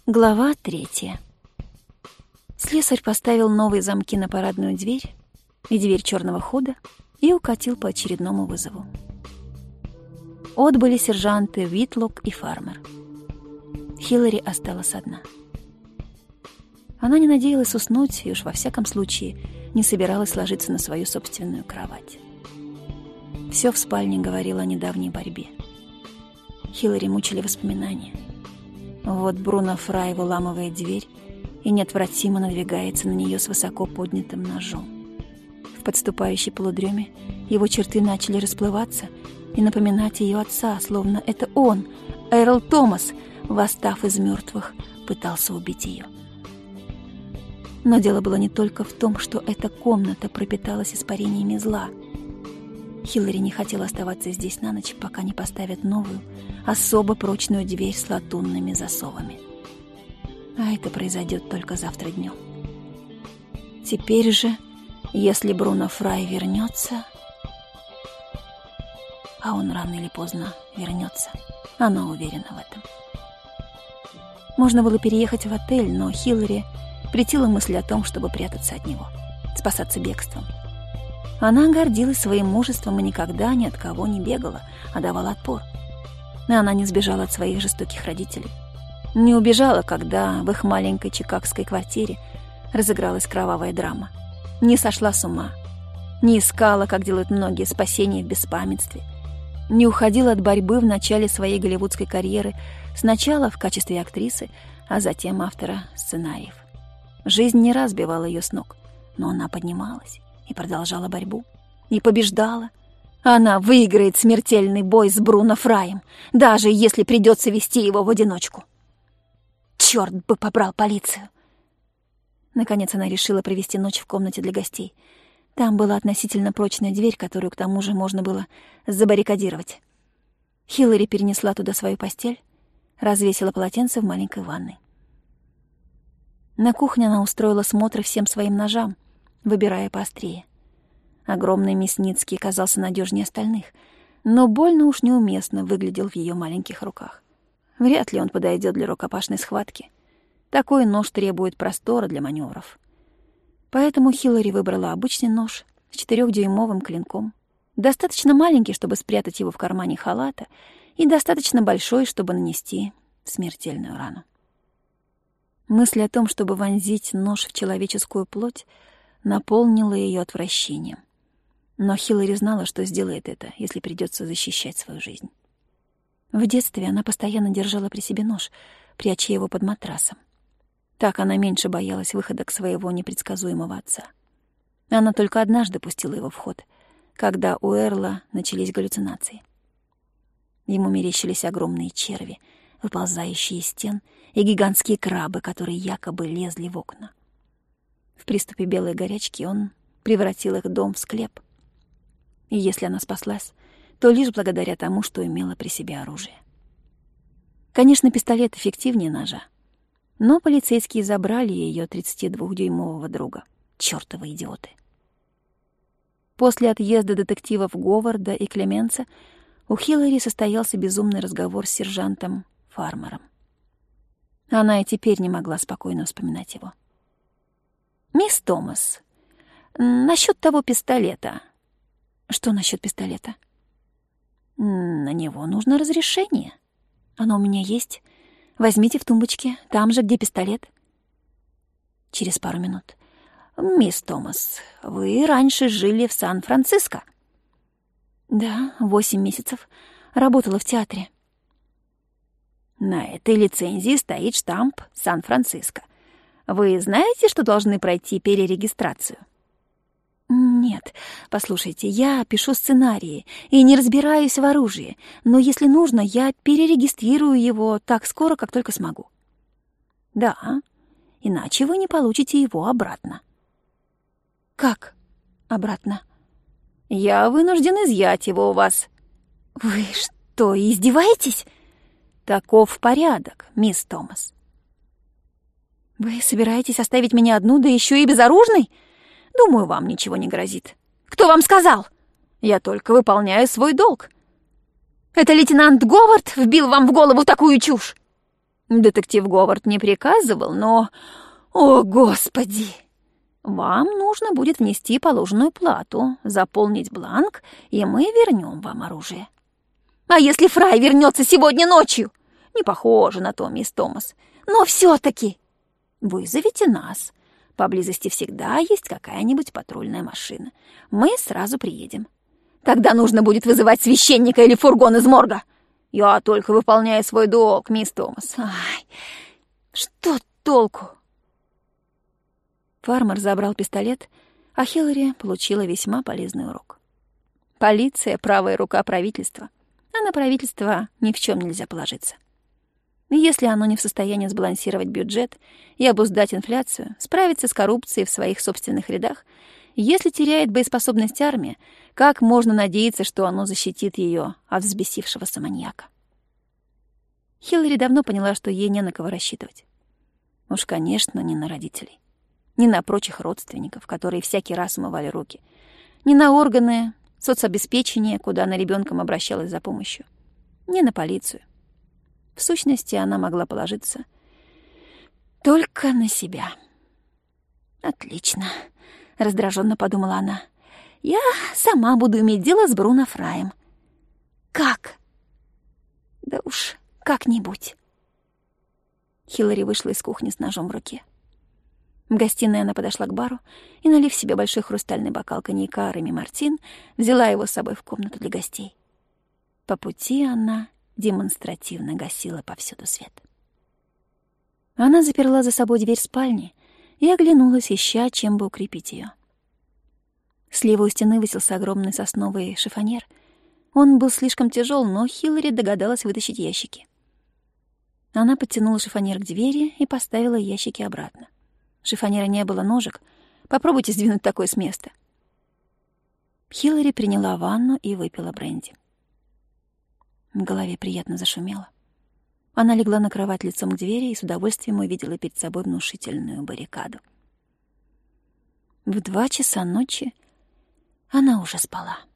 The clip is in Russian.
Глава 3. Слесарь поставил новые замки на парадную дверь и дверь черного хода и укатил по очередному вызову. Отбыли сержанты Уитлок и Фармер. Хиллари осталась одна. Она не надеялась уснуть и уж во всяком случае не собиралась ложиться на свою собственную кровать. Все в спальне говорило о недавней борьбе. Хиллари мучили воспоминания. Вот Бруно Фрай выламывает дверь и неотвратимо надвигается на нее с высоко поднятым ножом. В подступающей полудреме его черты начали расплываться и напоминать ее отца, словно это он, Эрл Томас, восстав из мертвых, пытался убить ее. Но дело было не только в том, что эта комната пропиталась испарениями зла. Хиллари не хотела оставаться здесь на ночь, пока не поставят новую, особо прочную дверь с латунными засовами. А это произойдет только завтра днем. Теперь же, если Бруно Фрай вернется... А он рано или поздно вернется. Она уверена в этом. Можно было переехать в отель, но Хиллари претила мысль о том, чтобы прятаться от него, спасаться бегством. Она гордилась своим мужеством и никогда ни от кого не бегала, а давала отпор. Она не сбежала от своих жестоких родителей. Не убежала, когда в их маленькой чикагской квартире разыгралась кровавая драма. Не сошла с ума. Не искала, как делают многие, спасения в беспамятстве. Не уходила от борьбы в начале своей голливудской карьеры, сначала в качестве актрисы, а затем автора сценариев. Жизнь не раз сбивала ее с ног, но она поднималась и продолжала борьбу. И побеждала. Она выиграет смертельный бой с Бруно Фраем, даже если придется вести его в одиночку. Черт бы побрал полицию! Наконец она решила провести ночь в комнате для гостей. Там была относительно прочная дверь, которую, к тому же, можно было забаррикадировать. Хиллари перенесла туда свою постель, развесила полотенце в маленькой ванной. На кухне она устроила смотр всем своим ножам, выбирая поострее. Огромный Мясницкий казался надежнее остальных, но больно уж неуместно выглядел в ее маленьких руках. Вряд ли он подойдет для рукопашной схватки. Такой нож требует простора для маневров. Поэтому Хиллари выбрала обычный нож с 4-дюймовым клинком, достаточно маленький, чтобы спрятать его в кармане халата, и достаточно большой, чтобы нанести смертельную рану. Мысль о том, чтобы вонзить нож в человеческую плоть, наполнила ее отвращением. Но Хиллари знала, что сделает это, если придется защищать свою жизнь. В детстве она постоянно держала при себе нож, пряча его под матрасом. Так она меньше боялась выходок своего непредсказуемого отца. Она только однажды пустила его в ход, когда у Эрла начались галлюцинации. Ему мерещились огромные черви, выползающие из стен, и гигантские крабы, которые якобы лезли в окна. В приступе белой горячки он превратил их дом в склеп. И если она спаслась, то лишь благодаря тому, что имела при себе оружие. Конечно, пистолет эффективнее ножа, но полицейские забрали ее 32-дюймового друга. Чёртовы идиоты. После отъезда детективов Говарда и Клеменса у Хиллари состоялся безумный разговор с сержантом Фармером. Она и теперь не могла спокойно вспоминать его. «Мисс Томас, насчет того пистолета...» «Что насчет пистолета?» «На него нужно разрешение. Оно у меня есть. Возьмите в тумбочке, там же, где пистолет». Через пару минут. «Мисс Томас, вы раньше жили в Сан-Франциско?» «Да, 8 месяцев. Работала в театре». «На этой лицензии стоит штамп «Сан-Франциско». Вы знаете, что должны пройти перерегистрацию?» «Нет, послушайте, я пишу сценарии и не разбираюсь в оружии, но если нужно, я перерегистрирую его так скоро, как только смогу». «Да, иначе вы не получите его обратно». «Как обратно?» «Я вынужден изъять его у вас». «Вы что, издеваетесь?» «Таков порядок, мисс Томас». «Вы собираетесь оставить меня одну, да еще и безоружной?» «Думаю, вам ничего не грозит». «Кто вам сказал?» «Я только выполняю свой долг». «Это лейтенант Говард вбил вам в голову такую чушь?» Детектив Говард не приказывал, но... О, Господи! Вам нужно будет внести положенную плату, заполнить бланк, и мы вернем вам оружие. А если Фрай вернется сегодня ночью? Не похоже на то, мисс Томас. Но все-таки вызовите нас. Поблизости всегда есть какая-нибудь патрульная машина. Мы сразу приедем. Тогда нужно будет вызывать священника или фургон из морга. Я только выполняю свой долг, мисс Томас. Ай, что толку? Фармер забрал пистолет, а Хиллари получила весьма полезный урок. Полиция — правая рука правительства, а на правительство ни в чем нельзя положиться. Если оно не в состоянии сбалансировать бюджет и обуздать инфляцию, справиться с коррупцией в своих собственных рядах, если теряет боеспособность армия, как можно надеяться, что оно защитит ее от взбесившегося маньяка? Хиллари давно поняла, что ей не на кого рассчитывать. Уж, конечно, не на родителей, не на прочих родственников, которые всякий раз умывали руки, не на органы соцобеспечения, куда она ребенком обращалась за помощью, не на полицию. В сущности, она могла положиться только на себя. «Отлично», — раздраженно подумала она. «Я сама буду иметь дело с Бруно Фраем». «Как?» «Да уж, как-нибудь». Хиллари вышла из кухни с ножом в руке. В гостиной она подошла к бару и, налив себе большой хрустальный бокал коньяка Реми Мартин, взяла его с собой в комнату для гостей. По пути она демонстративно гасила повсюду свет. Она заперла за собой дверь спальни и оглянулась, ища, чем бы укрепить ее. Слева у стены высился огромный сосновый шифоньер. Он был слишком тяжел, но Хиллари догадалась вытащить ящики. Она подтянула шифоньер к двери и поставила ящики обратно. В шифоньере не было ножек. Попробуйте сдвинуть такое с места. Хиллари приняла ванну и выпила бренди. В голове приятно зашумело. Она легла на кровать лицом к двери и с удовольствием увидела перед собой внушительную баррикаду. В 2 часа ночи она уже спала.